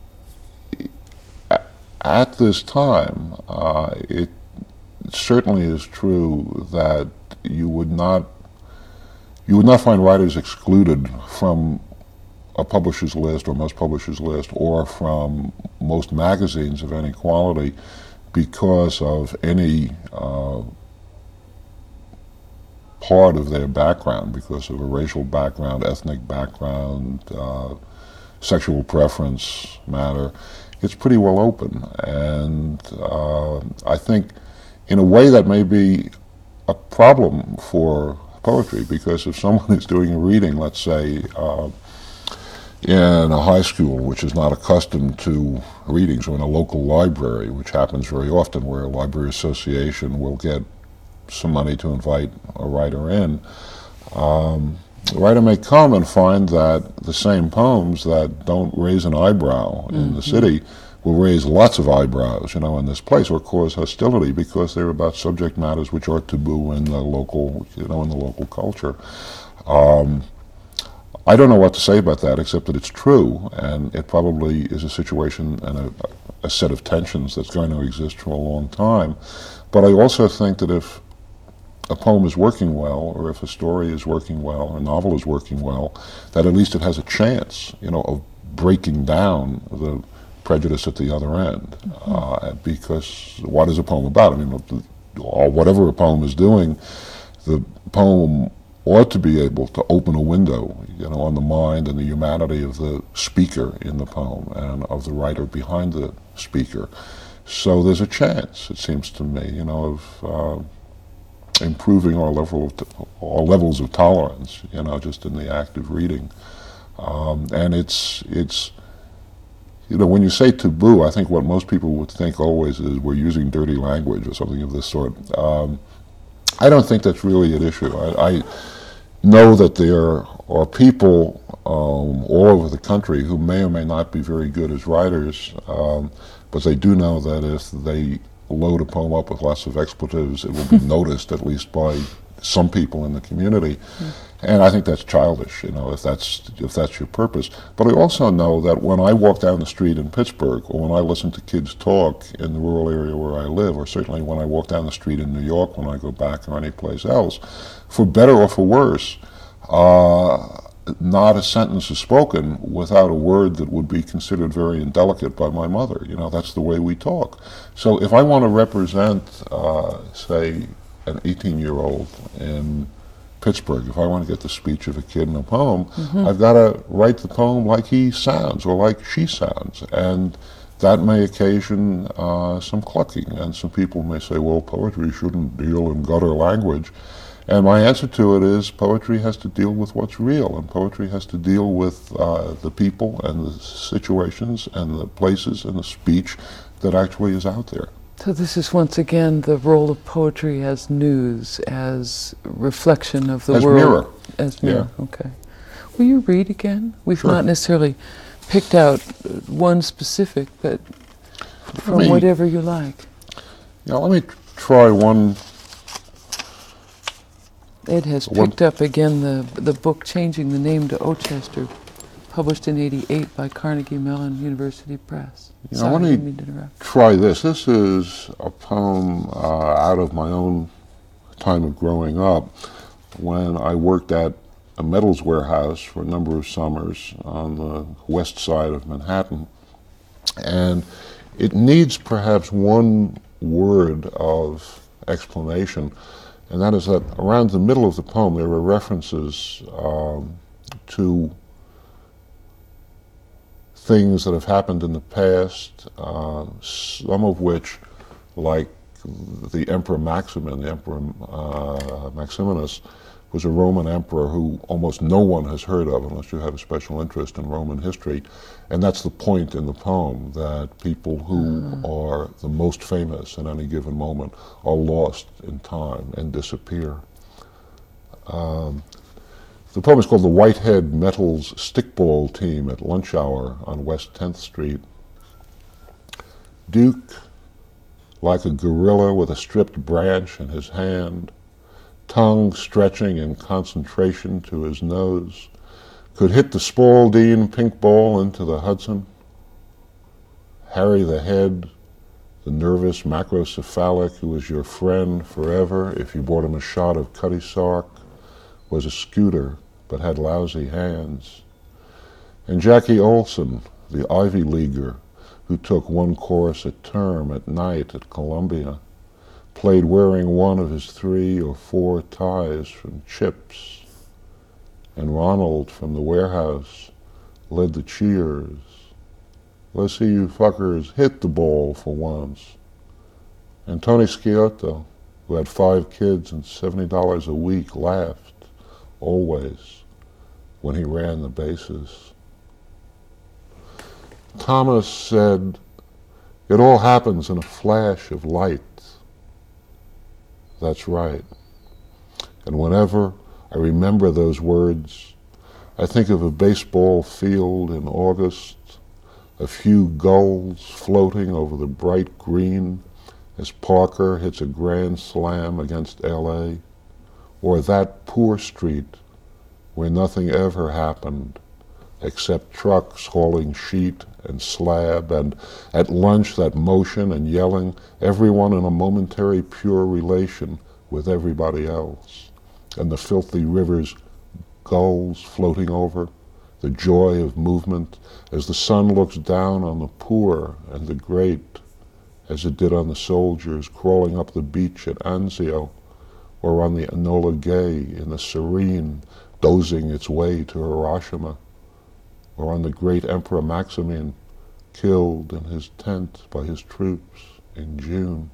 at this time, uh, it certainly is true that you would not you would not find writers excluded from a publisher's list or most publishers' list or from most magazines of any quality because of any uh, part of their background, because of a racial background, ethnic background, uh, sexual preference matter. It's pretty well open, and uh, I think in a way that may be a problem for poetry, because if someone is doing a reading, let's say, uh, in a high school which is not accustomed to readings, or in a local library, which happens very often, where a library association will get some money to invite a writer in, um, the writer may come and find that the same poems that don't raise an eyebrow in mm-hmm. the city will raise lots of eyebrows, you know, in this place, or cause hostility because they're about subject matters which are taboo in the local, you know, in the local culture. Um, I don't know what to say about that, except that it's true, and it probably is a situation and a, a set of tensions that's going to exist for a long time. But I also think that if a poem is working well, or if a story is working well, a novel is working well, that at least it has a chance, you know, of breaking down the prejudice at the other end. Mm-hmm. uh, because what is a poem about? I mean, or whatever a poem is doing, the poem ought to be able to open a window, you know, on the mind and the humanity of the speaker in the poem and of the writer behind the speaker. So there's a chance, it seems to me, you know, of uh, improving our level of t- our levels of tolerance, you know, just in the act of reading. Um, and it's it's. You know, when you say taboo, I think what most people would think always is we're using dirty language or something of this sort. Um, I don't think that's really an issue. I, I know that there are people um, all over the country who may or may not be very good as writers, um, but they do know that if they load a poem up with lots of expletives, it will be noticed, at least by some people in the community. Mm. And I think that's childish, you know, if that's if that's your purpose. But I also know that when I walk down the street in Pittsburgh, or when I listen to kids talk in the rural area where I live, or certainly when I walk down the street in New York when I go back or any place else, for better or for worse, uh, not a sentence is spoken without a word that would be considered very indelicate by my mother. You know, that's the way we talk. So if I want to represent, uh, say, an eighteen-year-old in Pittsburgh, if I want to get the speech of a kid in a poem, mm-hmm. I've got to write the poem like he sounds or like she sounds. And that may occasion uh, some clucking. And some people may say, well, poetry shouldn't deal in gutter language. And my answer to it is poetry has to deal with what's real, and poetry has to deal with uh, the people and the situations and the places and the speech that actually is out there. So this is once again the role of poetry as news, as reflection of the as world. Mirror. As mirror. Yeah. Okay. Will you read again? We've Sure. not necessarily picked out one specific, but from me, whatever you like. Yeah, let me try one. Ed has one. picked up again the the book Changing the Name to Ochester, published in eighty-eight by Carnegie Mellon University Press. You know, Sorry, let I me didn't mean to interrupt. try this. This is a poem uh, out of my own time of growing up, when I worked at a metals warehouse for a number of summers on the west side of Manhattan. And it needs perhaps one word of explanation, and that is that around the middle of the poem there are references um, to things that have happened in the past, uh, some of which, like the Emperor Maximin, the Emperor uh, Maximinus, was a Roman emperor who almost no one has heard of unless you have a special interest in Roman history. And that's the point in the poem, that people who mm. are the most famous in any given moment are lost in time and disappear. Um, the poem is called The Whitehead Metals Stickball Team at Lunch Hour on West tenth Street. Duke, like a gorilla with a stripped branch in his hand, tongue stretching in concentration to his nose, could hit the Spalding pink ball into the Hudson. Harry the Head, the nervous macrocephalic who was your friend forever if you bought him a shot of Cutty Sark, was a scooter but had lousy hands. And Jackie Olson, the Ivy Leaguer who took one course a term at night at Columbia, played wearing one of his three or four ties from Chips, and Ronald from the warehouse led the cheers. Let's see you fuckers hit the ball for once. And Tony Sciotto, who had five kids and seventy dollars a week, laughed, always, when he ran the bases. Thomas said, "It all happens in a flash of light." That's right. And whenever I remember those words, I think of a baseball field in August, a few gulls floating over the bright green as Parker hits a grand slam against L A, or that poor street where nothing ever happened except trucks hauling sheet and slab, and at lunch that motion and yelling, everyone in a momentary pure relation with everybody else, and the filthy rivers, gulls floating over, the joy of movement as the sun looks down on the poor and the great, as it did on the soldiers crawling up the beach at Anzio, or on the Enola Gay in the Serene dozing its way to Hiroshima, or on the great Emperor Maximine, killed in his tent by his troops in June.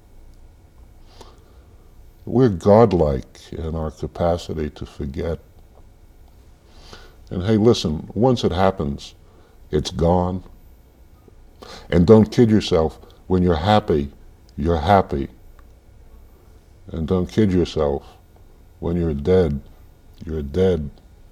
We're godlike in our capacity to forget. And hey, listen, once it happens, it's gone. And don't kid yourself, when you're happy, you're happy. And don't kid yourself, when you're dead, you're dead.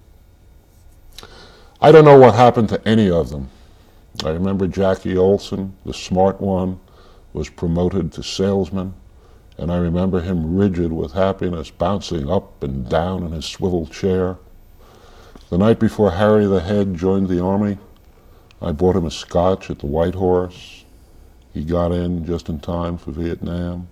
I don't know what happened to any of them. I remember Jackie Olson, the smart one, was promoted to salesman, and I remember him rigid with happiness, bouncing up and down in his swivel chair. The night before Harry the Head joined the army, I bought him a scotch at the White Horse. He got in just in time for Vietnam.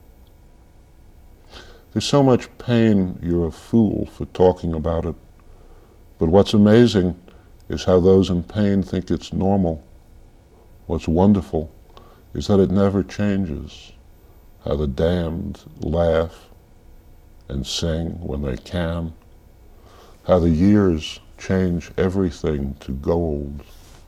There's so much pain, you're a fool for talking about it. But what's amazing is how those in pain think it's normal. What's wonderful is that it never changes. How the damned laugh and sing when they can. How the years change everything to gold.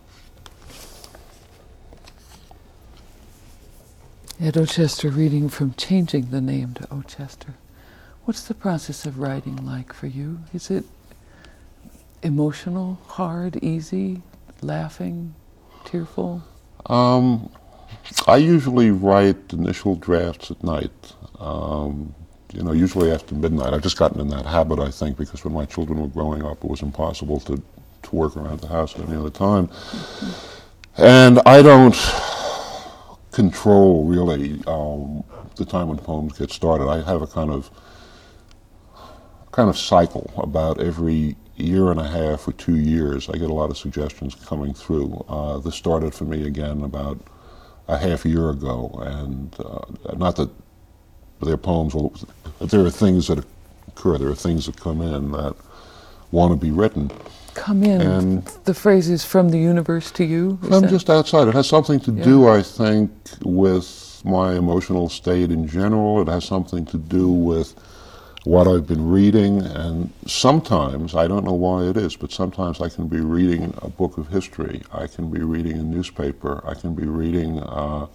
Ed Ochester reading from Changing the Name to Ochester. What's the process of writing like for you? Is it emotional, hard, easy, laughing, tearful? Um, I usually write initial drafts at night, um, you know, usually after midnight. I've just gotten in that habit, I think, because when my children were growing up, it was impossible to, to work around the house at any other time. Mm-hmm. And I don't control, really, um, the time when poems get started. I have a kind of, kind of cycle about every year and a half or two years. I get a lot of suggestions coming through. Uh, this started for me again about a half year ago, and uh, not that their poems will, there are things that occur, there are things that come in that want to be written. Come in, and the phrase is from the universe to you? From that? Just outside. It has something to yeah. do, I think, with my emotional state in general. It has something to do with what I've been reading, and sometimes, I don't know why it is, but sometimes I can be reading a book of history, I can be reading a newspaper, I can be reading uh,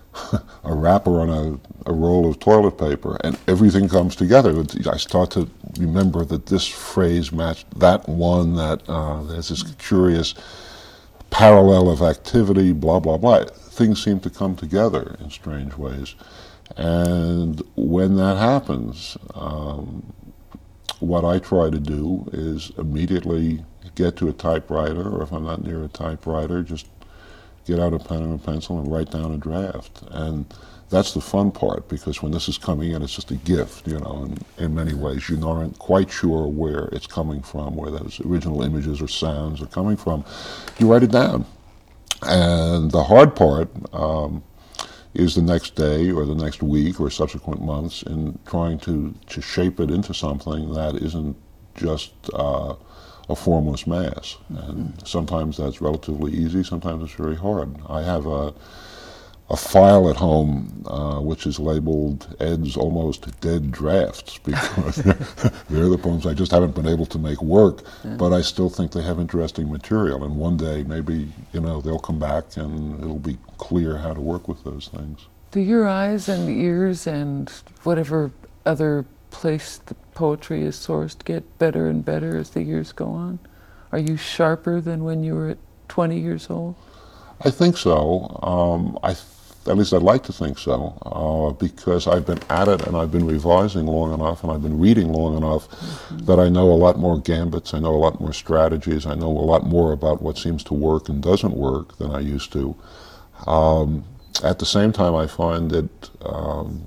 a wrapper on a, a roll of toilet paper, and everything comes together. I start to remember that this phrase matched that one, that uh, there's this curious parallel of activity, blah, blah, blah. Things seem to come together in strange ways. And when that happens, um, what I try to do is immediately get to a typewriter, or if I'm not near a typewriter, just get out a pen and a pencil and write down a draft. And that's the fun part, because when this is coming in, it's just a gift, you know, in, in many ways. You aren't quite sure where it's coming from, where those original images or sounds are coming from. You write it down. And the hard part um, is the next day or the next week or subsequent months in trying to, to shape it into something that isn't just uh, a formless mass. And sometimes that's relatively easy, sometimes it's very hard. I have a, a file at home uh, which is labeled Ed's Almost Dead Drafts, because they're the poems I just haven't been able to make work, yeah. but I still think they have interesting material, and one day maybe, you know, they'll come back and it'll be clear how to work with those things. Do your eyes and ears and whatever other place the poetry is sourced get better and better as the years go on? Are you sharper than when you were at twenty years old? I think so. Um, I, th at least I'd like to think so, uh, because I've been at it and I've been revising long enough and I've been reading long enough mm-hmm. that I know a lot more gambits, I know a lot more strategies, I know a lot more about what seems to work and doesn't work than I used to. Um, at the same time, I find it um,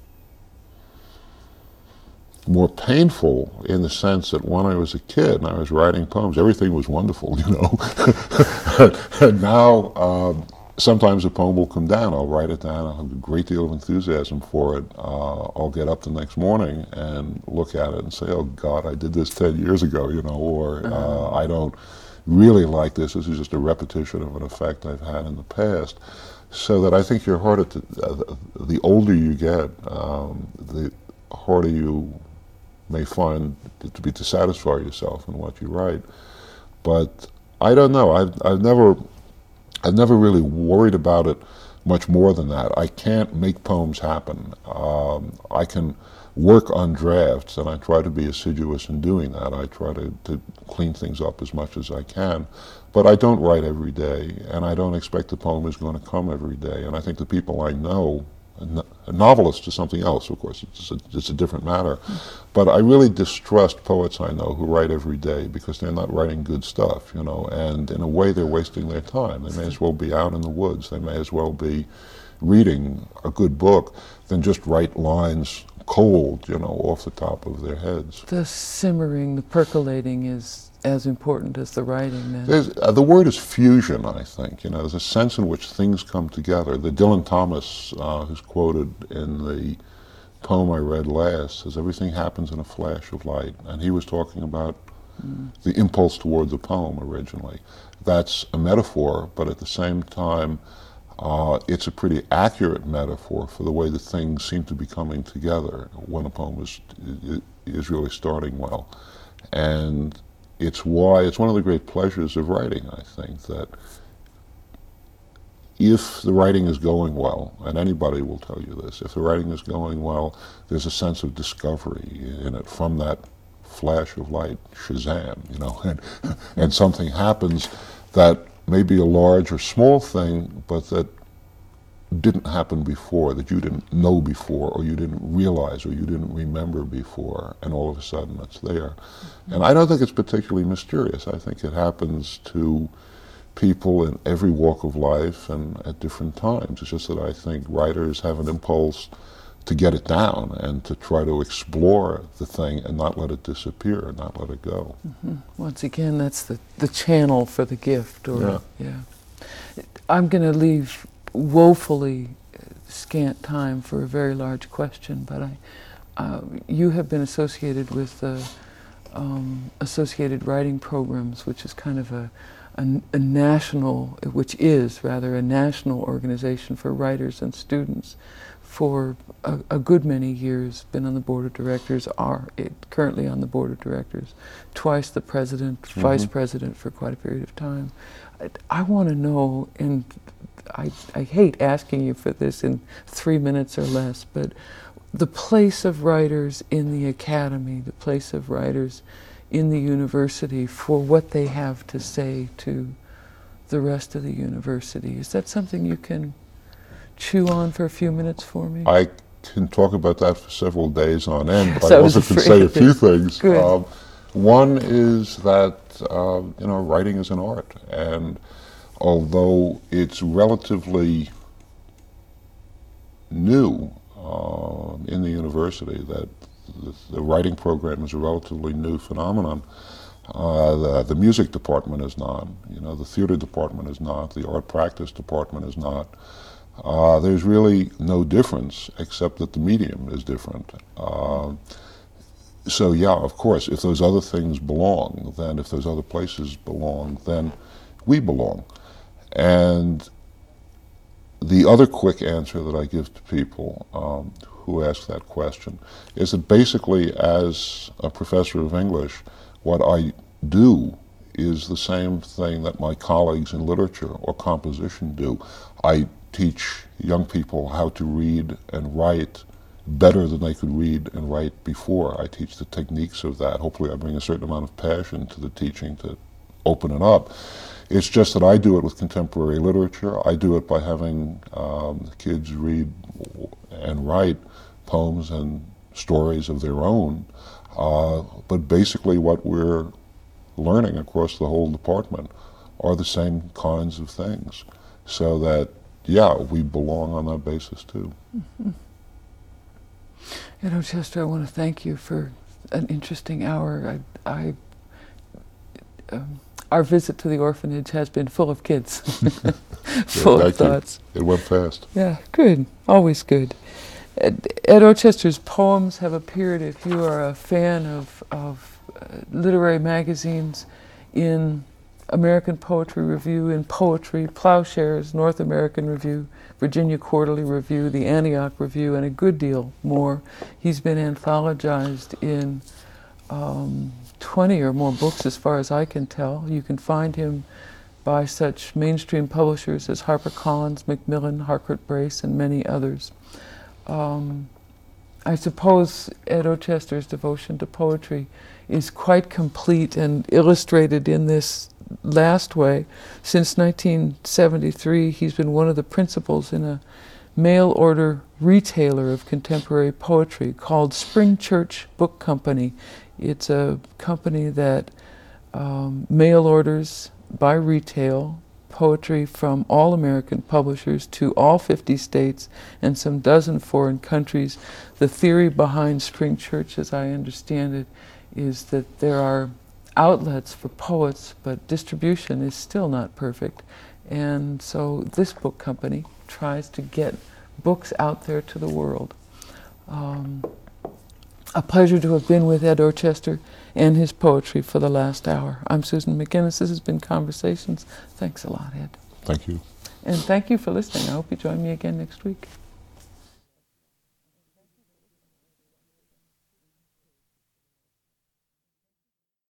more painful in the sense that when I was a kid and I was writing poems, everything was wonderful, you know. And now, um, sometimes a poem will come down, I'll write it down, I'll have a great deal of enthusiasm for it. Uh, I'll get up the next morning and look at it and say, oh God, I did this ten years ago, you know, or uh, uh, I don't really like this, this is just a repetition of an effect I've had in the past. So that I think you're harder to, uh, the older you get, um, the harder you may find it to be to satisfy yourself in what you write. But I don't know, I've, I've never, I've never really worried about it much more than that. I can't make poems happen. Um, I can work on drafts, and I try to be assiduous in doing that. I try to, to clean things up as much as I can. But I don't write every day, and I don't expect the poem is going to come every day. And I think the people I know, a novelist is something else, of course, it's a, it's a different matter. But I really distrust poets I know who write every day, because they're not writing good stuff, you know, and in a way they're wasting their time. They may as well be out in the woods, they may as well be reading a good book than just write lines cold, you know, off the top of their heads. The simmering, the percolating is as important as the writing then? There's, uh, the word is fusion, I think. You know, there's a sense in which things come together. The Dylan Thomas, uh, who's quoted in the poem I read last, says everything happens in a flash of light. And he was talking about mm. the impulse towards the poem originally. That's a metaphor, but at the same time, uh, it's a pretty accurate metaphor for the way that things seem to be coming together when a poem is, is really starting well. And it's why, it's one of the great pleasures of writing, I think, that if the writing is going well, and anybody will tell you this, if the writing is going well, there's a sense of discovery in it from that flash of light, Shazam, you know, and, and something happens that may be a large or small thing, but that didn't happen before, that you didn't know before, or you didn't realize, or you didn't remember before, and all of a sudden it's there. Mm-hmm. And I don't think it's particularly mysterious. I think it happens to people in every walk of life and at different times. It's just that I think writers have an impulse to get it down and to try to explore the thing and not let it disappear, and not let it go. Mm-hmm. Once again, that's the, the channel for the gift. Or, yeah. yeah. I'm going to leave woefully scant time for a very large question, but I, uh, you have been associated with uh, um, associated writing programs, which is kind of a, a, a national, which is rather a national organization for writers and students for a, a good many years, been on the board of directors, are it, currently on the board of directors, twice the president, mm-hmm. vice president for quite a period of time. I, I want to know, and I, I hate asking you for this in three minutes or less, but the place of writers in the academy, the place of writers in the university for what they have to say to the rest of the university. Is that something you can chew on for a few minutes for me? I can talk about that for several days on end, but So I I was also can say a afraid few that- things. Good. Um, one is that uh, you know, writing is an art, and although it's relatively new uh, in the university, that the, the writing program is a relatively new phenomenon. Uh, the, the music department is not, you know, the theater department is not, the art practice department is not. Uh, there's really no difference except that the medium is different. Uh, so yeah, of course, if those other things belong, then if those other places belong, then we belong. And the other quick answer that I give to people um, who ask that question is that basically, as a professor of English, what I do is the same thing that my colleagues in literature or composition do. I teach young people how to read and write better than they could read and write before. I teach the techniques of that. Hopefully I bring a certain amount of passion to the teaching to open it up. It's just that I do it with contemporary literature. I do it by having um, kids read and write poems and stories of their own. Uh, but basically what we're learning across the whole department are the same kinds of things. So that, yeah, we belong on that basis too. Mm-hmm. Ed Chester, I want to thank you for an interesting hour. I, I um, our visit to the orphanage has been full of kids, full yeah, of thoughts. You. It went fast. Yeah, good, always good. Ed, Ed Chester's poems have appeared, if you are a fan of, of uh, literary magazines, in American Poetry Review, in Poetry, Plowshares, North American Review, Virginia Quarterly Review, the Antioch Review, and a good deal more. He's been anthologized in um, twenty or more books as far as I can tell. You can find him by such mainstream publishers as HarperCollins, Macmillan, Harcourt Brace, and many others. Um, I suppose Ed Chester's devotion to poetry is quite complete and illustrated in this last way. Since nineteen seventy-three, he's been one of the principals in a mail-order retailer of contemporary poetry called Spring Church Book Company. It's a company that um, mail orders by retail poetry from all American publishers to all fifty states and some dozen foreign countries. The theory behind Spring Church, as I understand it, is that there are outlets for poets, but distribution is still not perfect. And so this book company tries to get books out there to the world. Um, a pleasure to have been with Ed Chester and his poetry for the last hour. I'm Susan McGinnis. This has been Conversations. Thanks a lot, Ed. Thank you. And thank you for listening. I hope you join me again next week.